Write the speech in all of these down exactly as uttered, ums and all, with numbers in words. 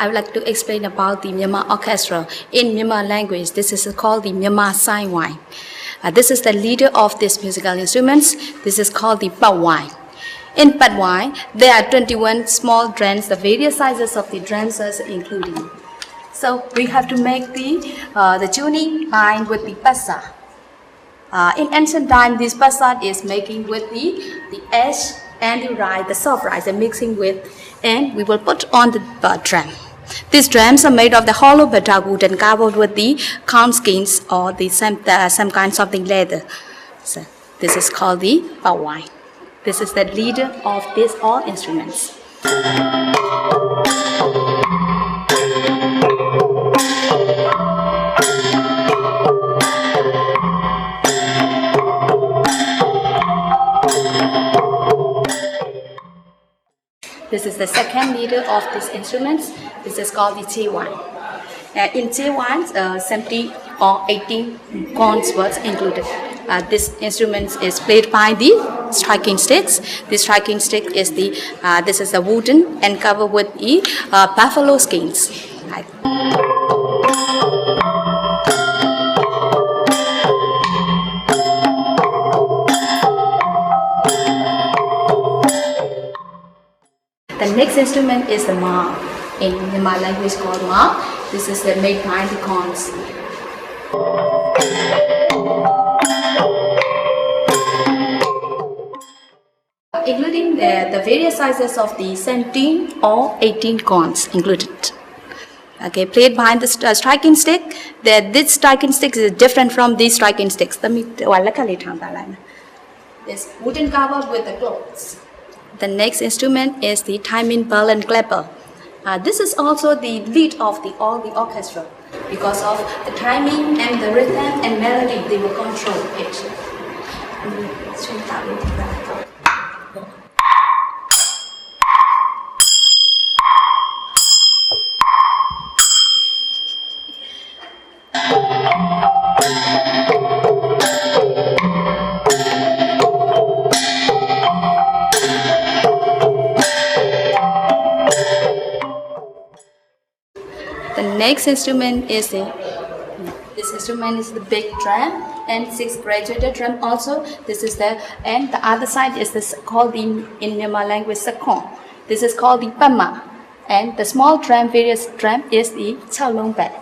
I would like to explain about the Myanmar orchestra. In Myanmar language, this is called the Myanmar Sign Wine. Uh, this is the leader of these musical instruments. This is called the Patwai. In Patwai, there are twenty-one small drums, the various sizes of the drums are including. So we have to make the, uh, the tuning line with the pasa. Uh, in ancient time, this pasa is making with the, the ash and the rye, the soft rice, and mixing with, and we will put on the uh, drum. These drums are made of the hollow badak wood and covered with the corn skins or the some, uh, some kinds of the leather. So this is called the Patwai. This is the leader of these all instruments. This is the second leader of these instruments. This is called the Chewan. Uh, in Chewan, uh, seventy or eighteen corns were included. Uh, this instrument is played by the striking sticks. The striking stick is the, uh, this is a wooden and covered with the uh, buffalo skins. Right. The next instrument is the ma. In my language called ma. This is the made by the corns. Including the, the various sizes of the seventeen or eighteen corns included. Okay, played behind the st uh, striking stick. The, this striking stick is different from these striking sticks. This wooden cover with the cloths. The next instrument is the timing bell and clapper. Uh, this is also the lead of the all the orchestra because of the timing and the rhythm and melody they will control it. The next instrument is the, this instrument is the big drum and six graduated drum also. This is the, and the other side is this called the, in Myanmar language, sakon. This is called the pama. And the small drum, various drum is the chalong bell.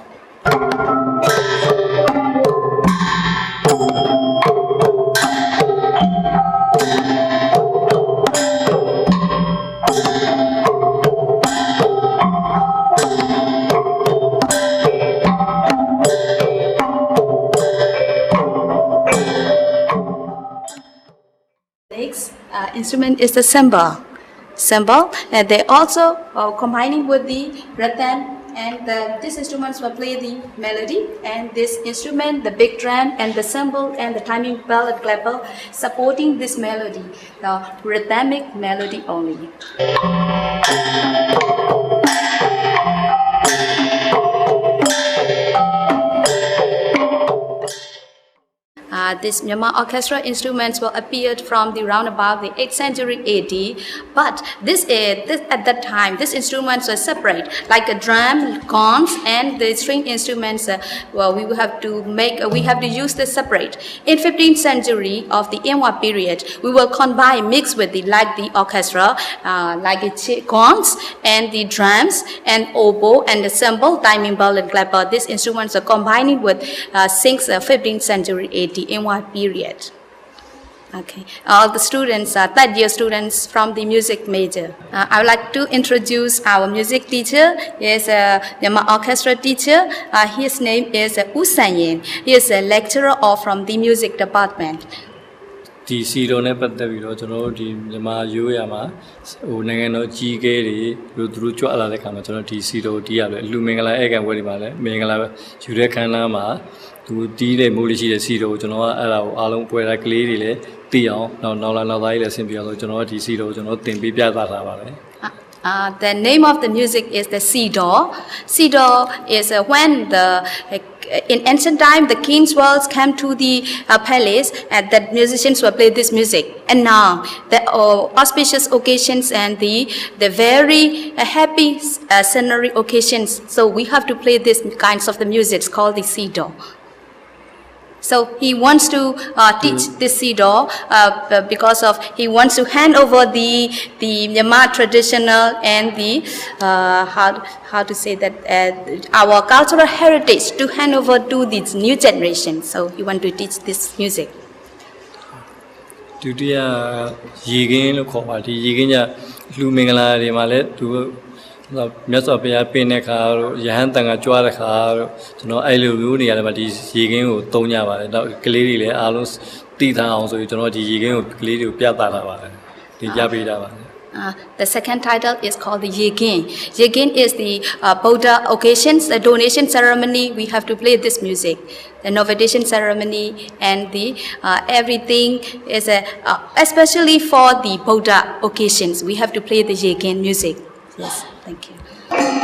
Next uh, instrument is the cymbal. Cymbal, and they also uh, combining with the rhythm, and the, these instruments will play the melody, and this instrument, the big drum and the cymbal and the timing bell and clapper supporting this melody, the rhythmic melody only. Uh, this Myanmar orchestra instruments were appeared from the roundabout the eighth century A D. But this, uh, this at that time, these instruments were separate, like a drum, corns, and the string instruments. Uh, well, we will have to make, uh, we have to use this separate. In fifteenth century of the Inwa period, we will combine, mix with the like the orchestra, uh, like the corns and the drums and oboe and the cymbal, timing bell and clapper. These instruments are combining with uh, since uh, fifteenth century A D. In what period? Okay, all the students are third year students from the music major. Uh, I would like to introduce our music teacher. He is a Myanmar orchestra teacher. Uh, his name is uh, U Sanyin. He is a lecturer of from the music department. D C တော့ ਨੇ ပတ်သက်ပြီးတော့ကျွန်တော်တို့ဒီမြန်မာရိုးရာမှာဟိုနိုင်ငံတော်ကြီးကဲတွေတို့သူတို့ကြွလာတဲ့ခါမှာကျွန်တော် D C တော့တီးရပြီးလူမင်္ဂလာဧကန်ဝဲဒီမှာလည်းမင်္ဂလာယူတဲ့ခန်းလားမှာသူတီးတဲ့မိုးလေးရှိတဲ့စီတော့ကျွန်တော်ကအဲ့ဒါကိုအားလုံးပွဲတာကလေးတွေလည်းသိအောင်နောက်နောက်လာနောက်သားကြီးလည်းဆင်ပြအောင်ဆိုကျွန်တော်ကဒီစီတော့ကျွန်တော်တင်ပေးပြသထားပါတယ် Uh, the name of the music is the Sidor. Sidor is uh, when the uh, in ancient time, the kings walls came to the uh, palace and that musicians will play this music. And now, the uh, auspicious occasions and the, the very uh, happy uh, scenery occasions, so we have to play these kinds of the music called the Sido. So he wants to uh, teach this Sido uh, because of he wants to hand over the the Myanmar traditional and the uh, how how to say that uh, our cultural heritage to hand over to this new generation. So he wants to teach this music. ဒုတိယရေကင်းလို့ခေါ်ပါဒီရေကင်းကလူမင်္ဂလာတွေမှာလည်းသူမြတ်စွာဘုရားပင်တဲ့ခါတို့ယဟန်တန်ကကြွားတဲ့ခါတို့ကျွန်တော်အဲ့လိုမျိုးနေရာတွေမှာဒီရေကင်းကိုသုံးကြပါတယ်နောက်ကလေးတွေလည်းအားလုံးသိထားအောင်ဆိုပြီးကျွန်တော်ဒီရေကင်းကိုကလေးတွေကိုပြသထားပါတယ်ဒီကြပေးတာပါ Uh, the second title is called the Yegin. Yegin is the uh, Buddha occasions, the donation ceremony. We have to play this music. The novedation ceremony and the uh, everything is a, uh, especially for the Buddha occasions. We have to play the Yegin music. Yes, thank you.